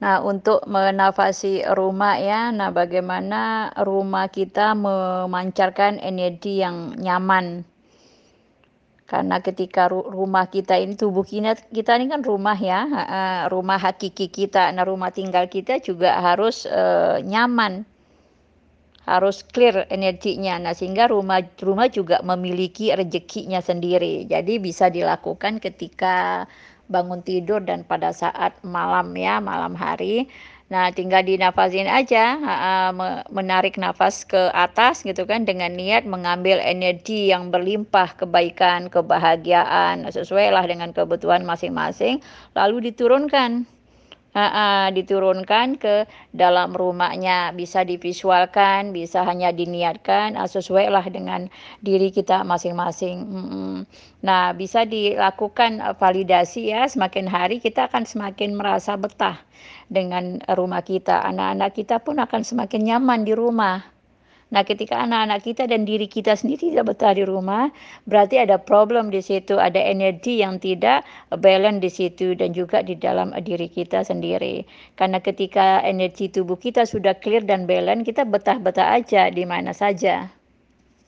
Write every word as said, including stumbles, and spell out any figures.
Nah, untuk menafasi rumah ya, nah bagaimana rumah kita memancarkan energi yang nyaman. Karena ketika ru rumah kita ini, tubuh kina kita ini kan rumah ya, heeh, rumah hakiki kita. Nah, rumah tinggal kita juga harus, eee, nyaman, harus clear energinya. Nah, sehingga rumah rumah juga memiliki rezekinya sendiri. Jadi bisa dilakukan ketika bangun tidur dan pada saat malam ya, malam hari. Nah, tinggal dinafasin aja, heeh, me menarik nafas ke atas gitu kan dengan niat mengambil energi yang berlimpah, kebaikan, kebahagiaan, sesuailah dengan kebutuhan masing-masing, lalu diturunkan. Heeh, diturunkan ke dalam rumahnya, bisa divisualkan, bisa hanya diniatkan, eee, sesuailah dengan diri kita masing-masing, mhm. Nah, bisa dilakukan, eee, validasi ya, semakin hari kita akan semakin merasa betah dengan, eee, rumah kita, anak-anak kita pun akan semakin nyaman di rumah. Nah, ketika anak-anak kita dan diri kita sendiri tidak betah di rumah, berarti ada problem di situ, ada energi yang tidak balance di situ dan juga di dalam, eee, diri kita sendiri. Karena ketika energi tubuh kita sudah clear dan balance, kita betah-betah aja di mana saja.